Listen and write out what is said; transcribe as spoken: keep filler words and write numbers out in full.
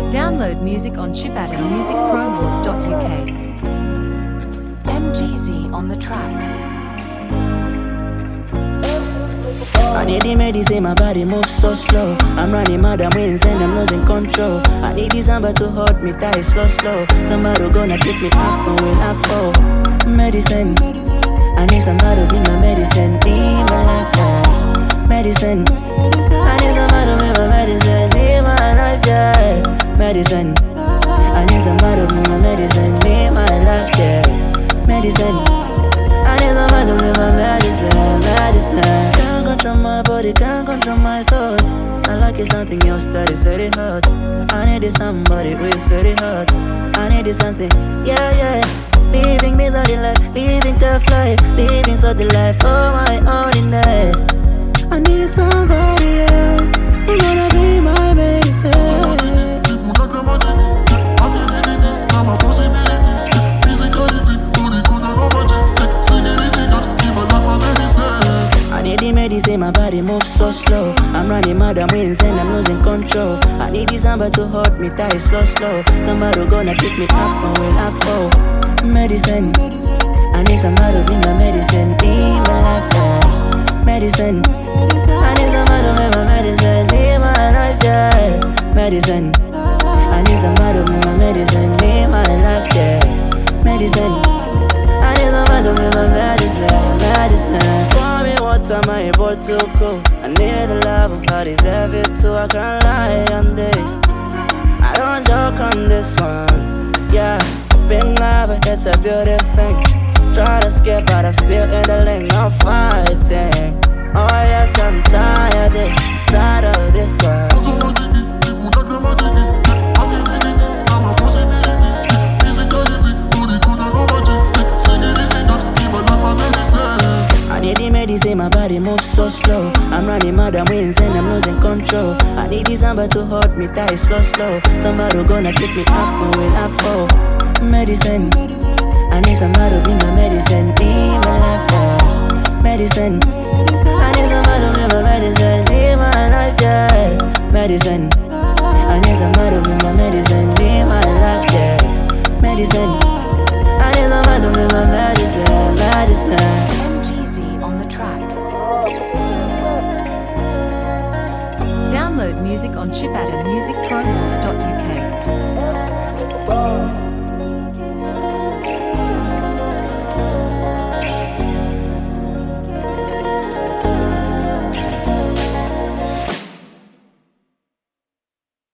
Download music on Shipatta Music Promos dot U K. M G Z on the track. I need the medicine, my body moves so slow. I'm running mad, I'm wins and I'm losing control. I need the somebody to hold me tight, slow, slow. Somebody gonna pick me up when I fall. Medicine, I need somebody to be my medicine, be my life, yeah. Medicine, I need somebody to be my medicine, be my life, yeah. Medicine, I need somebody to be my medicine, be my life, yeah. Medicine, I need somebody to be my medicine, medicine. Can't control my body, can't control my thoughts. I like it something else that is very hot. I need somebody who is very hot. I need something, yeah, yeah. Living miserly life, living tough life, living so the life, oh my ordinary. I need somebody else who's gonna be my medicine. I need the medicine, my body moves so slow. I'm running mad, I'm insane, I'm losing control. I need somebody to hold me tight, slow, slow. Somebody gonna pick me up when I fall. Medicine, I need somebody to be my medicine, be my life, yeah. Medicine, I need somebody to be my medicine, be my life, yeah. Medicine, I need somebody to be my medicine, be my life, yeah. Medicine, I need somebody to be my medicine, medicine. Pour me water, my able to cool. I need a love, but it's heavy too. I can't lie on this. I don't joke on this one, yeah. Being love, it's a beautiful thing. Try to escape, but I'm still in the lane. I'm fighting. Oh yes, I'm tired of this, tired of this world. I need the medicine, my body moves so slow. I'm running mad, I'm wins and I'm losing control. I need somebody to hold me tight, slow, slow. Somebody gonna pick me up when I fall. Medicine, I need somebody to be my medicine, be my life, yeah. Medicine, I need somebody to be my medicine, be my life, yeah. Medicine, I need somebody to be my medicine, be my life, yeah. Medicine, I need somebody to be my medicine, medicine. M G Z on the track. Download music on Shipatta Music Promos dot U K.